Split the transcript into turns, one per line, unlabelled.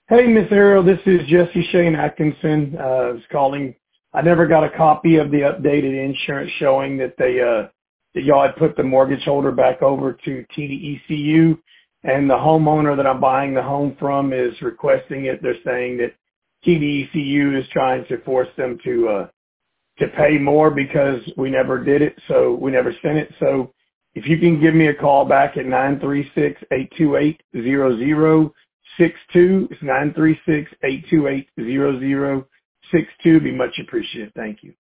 Hey, Miss Ariel, this is Jesse Shane Atkinson. I was calling. I never got a copy of the updated insurance showing that that y'all had put the mortgage holder back over to TDECU, and the homeowner that I'm buying the home from is requesting it. They're saying that TDECU is trying to force them to pay more because we never did it, so we never sent it. So if you can give me a call back at 936-828-0062, it's 936-828-0062, be much appreciated. Thank you.